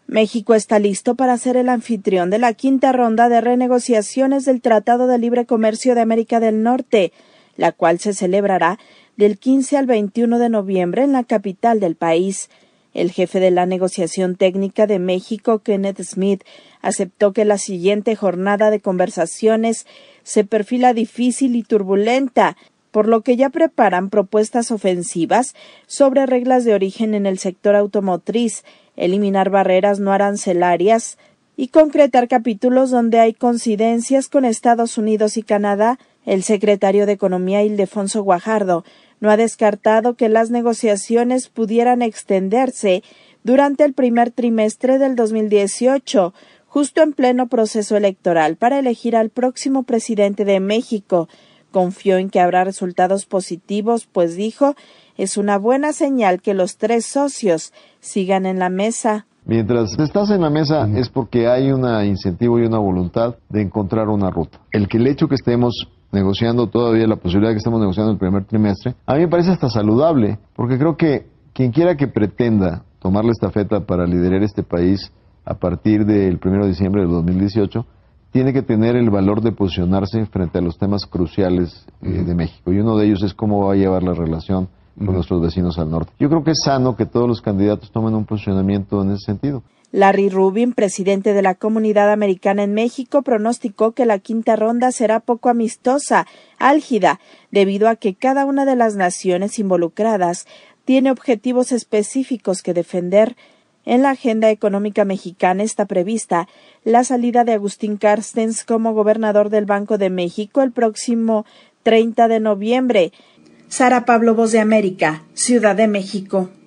México está listo para ser el anfitrión de la quinta ronda de renegociaciones del Tratado de Libre Comercio de América del Norte, la cual se celebrará del 15 al 21 de noviembre en la capital del país. El jefe de la negociación técnica de México, Kenneth Smith, aceptó que la siguiente jornada de conversaciones se perfila difícil y turbulenta, por lo que ya preparan propuestas ofensivas sobre reglas de origen en el sector automotriz, eliminar barreras no arancelarias y concretar capítulos donde hay coincidencias con Estados Unidos y Canadá. El secretario de Economía, Ildefonso Guajardo, no ha descartado que las negociaciones pudieran extenderse durante el primer trimestre del 2018, justo en pleno proceso electoral para elegir al próximo presidente de México. Confió en que habrá resultados positivos, pues dijo, es una buena señal que los tres socios sigan en la mesa. Mientras estás en la mesa es porque hay un incentivo y una voluntad de encontrar una ruta. El hecho que estemos negociando todavía, la posibilidad de que estemos negociando el primer trimestre, a mí me parece hasta saludable, porque creo que quien quiera que pretenda tomar la estafeta para liderar este país a partir del 1 de diciembre del 2018, tiene que tener el valor de posicionarse frente a los temas cruciales de México. Y uno de ellos es cómo va a llevar la relación con nuestros vecinos al norte. Yo creo que es sano que todos los candidatos tomen un posicionamiento en ese sentido. Larry Rubin, presidente de la Comunidad Americana en México, pronosticó que la quinta ronda será poco amistosa, álgida, debido a que cada una de las naciones involucradas tiene objetivos específicos que defender. En la agenda económica mexicana está prevista la salida de Agustín Carstens como gobernador del Banco de México el próximo 30 de noviembre. Sara Pablo, Voz de América, Ciudad de México.